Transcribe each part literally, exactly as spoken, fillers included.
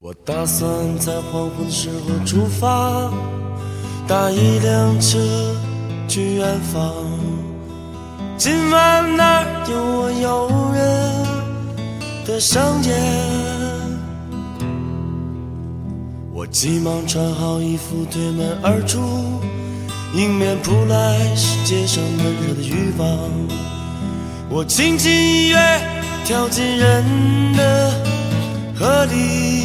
我打算在黄昏的时候出发，搭一辆车去远方。今晚那儿有我诱人的商店。我急忙穿好衣服，推门而出，迎面扑来是街上闷热的欲望。我轻轻一跃，跳进人的河里。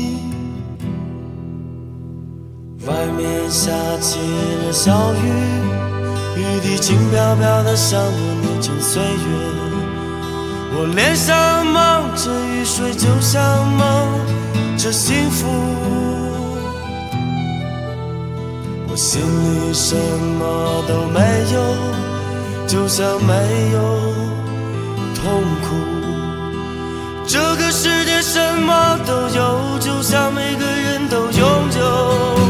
外面下起了小雨，雨滴轻飘飘的像我年轻岁月。我脸上蒙着雨水，就像蒙着幸福。我心里什么都没有，就像没有痛苦。这个世界什么都有，就像每个人都拥有。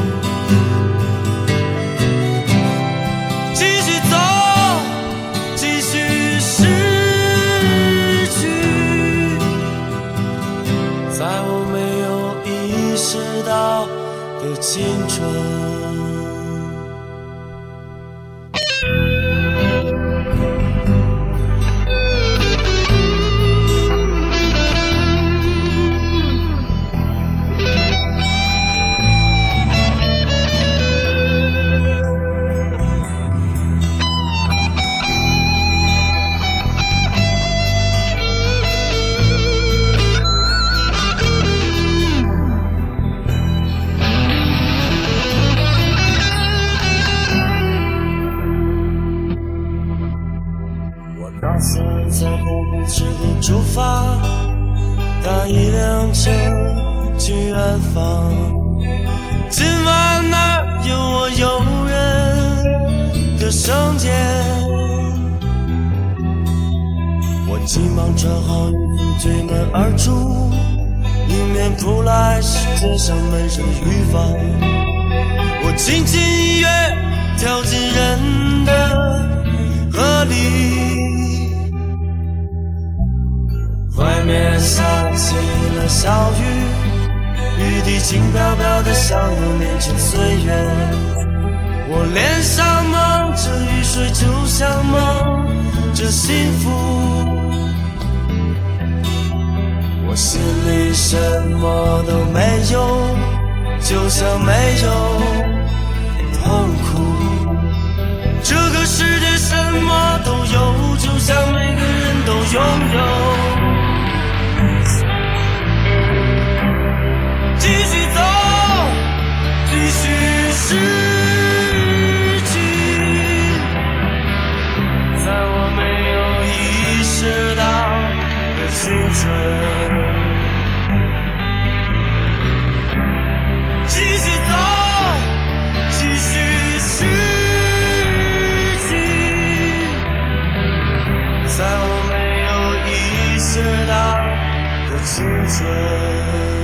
继续走，继续失去，在我没有意识到的青春。打算在黄昏时候出发，搭一辆车去远方。今晚那儿有我诱人的圣洁。我急忙穿好衣服，推门而出，迎面扑来是街上闷热的欲望。我轻轻一跃，跳进人的河里。外面下起了小雨，雨滴轻飘飘的像我年轻岁月。我脸上蒙着雨水，就像蒙着幸福。我心里什么都没有，就像没有痛苦。这个世界什么都有，就像每个人都拥有。继续走，继续失去，在我没有意识到的青春。继续走，继续失去，在我没有意识到的青春。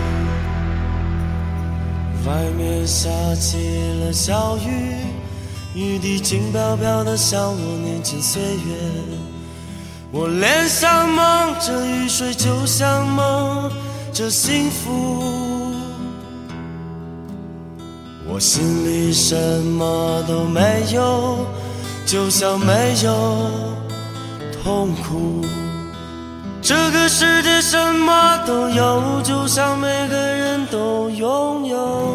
外面下起了小雨，雨滴轻飘飘的像我年轻岁月。我脸上蒙着雨水，就像蒙着幸福。我心里什么都没有，就像没有痛苦。这个世界什么都有，就像每个人都拥有。